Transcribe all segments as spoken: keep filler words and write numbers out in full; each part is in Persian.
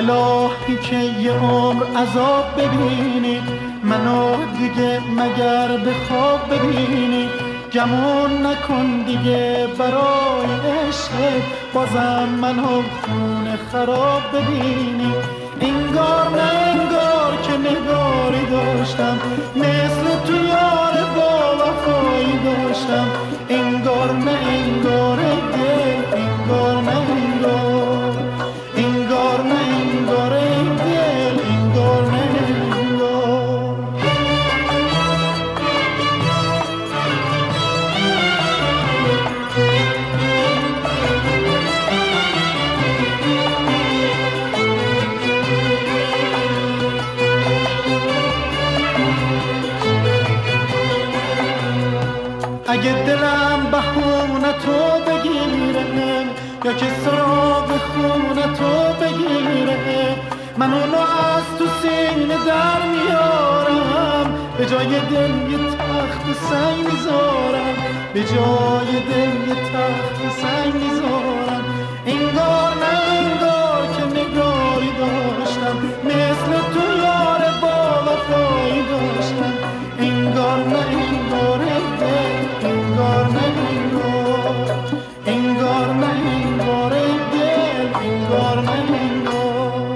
الهی که یه عمر عذاب ببینی، منو دیگه مگر به خواب ببینی. گمون نکن دیگه برای عشق، بازم منو خونه خراب ببینی. انگار نه انگار که نگاری داشتم، مثل تو یار با وفایی داشتم. انگار نه انگار دل، انگار نه انگار، انگار نه انگار دل، انگار نه انگار. اگه دلم بهونه تو بگیره، یا که سراغ خونه تو بگیره، من اونو از تو سینه در میارم. به جای دل یه تخت سنگ میذارم، به جای دل یه تخت سنگ میذارم. انگار نه انگار که نگاری داشتم، مثل تو یار با وفایی داشتم. انگار نه انگار دل، انگار نه انگار، انگار نه انگار دل، انگار نه انگار.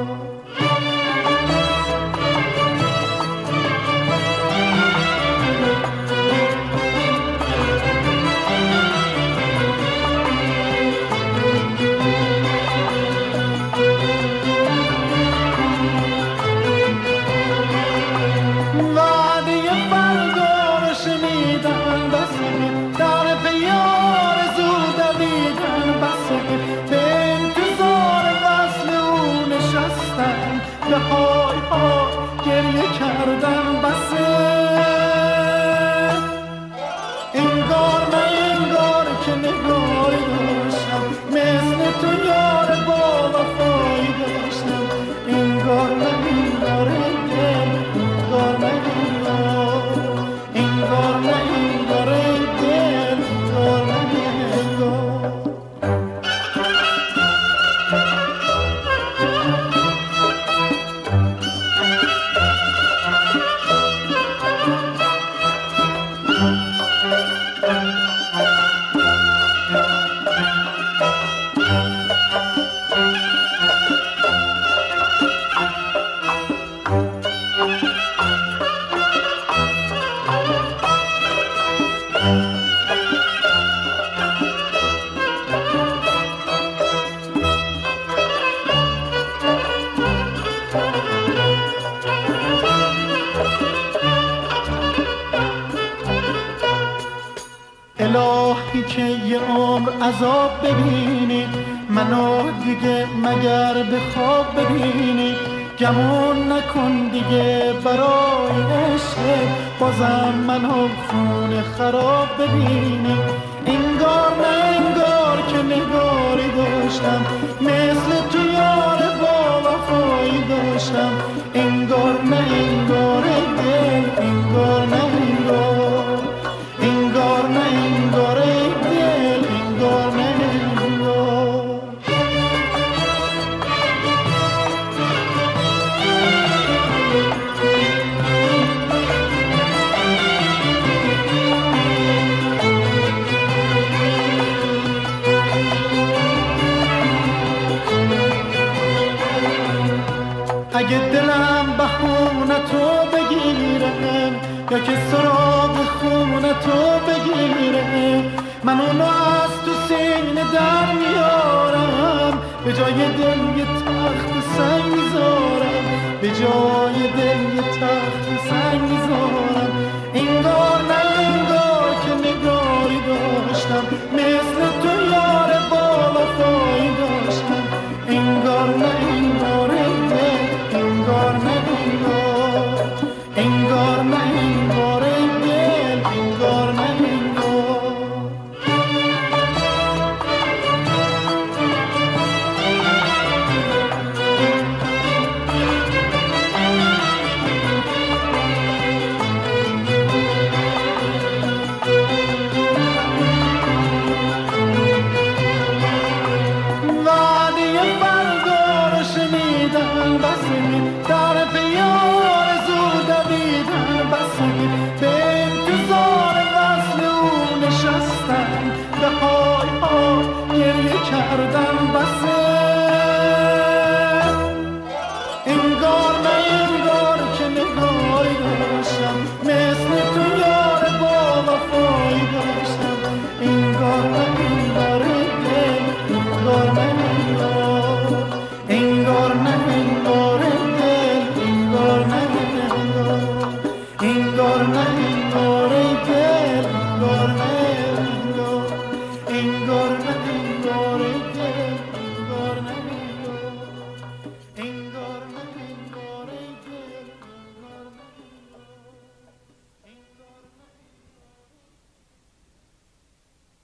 به های ها گریه کردن بسه. انگار نه انگار که نگاری داشتم، مثل تو یار با وفایی داشتم. انگار نه انگار دل، انگار نه انگار، انگار نه انگار دل، انگار نه انگار. الهی که یه عمر عذاب ببینی، منو دیگه مگر به خواب ببینی. گمون نکن دیگه برای عشق، بازم منو خونه خراب ببینی. انگار نه انگار که نگاری داشتم، مثل تو یار با وفایی داشتم. انگار نه انگار دل، انگار نه انگار، انگار نه انگار دل، انگار نه انگار. اگه دلم بهونه تو بگیره، یا که سراغ خونه تو بگیره، من اونو از تو سینه در میارم. به جای دل یه تخت سنگ میذارم، به جای دل یه تخت سنگ میذارم. انگار نه انگار که نگاری داشتم، مثل تو یار با وفایی داشتم. انگار نه انگار دل، انگار نه انگار، انگار نه انگار دل، انگار نه انگار. گردم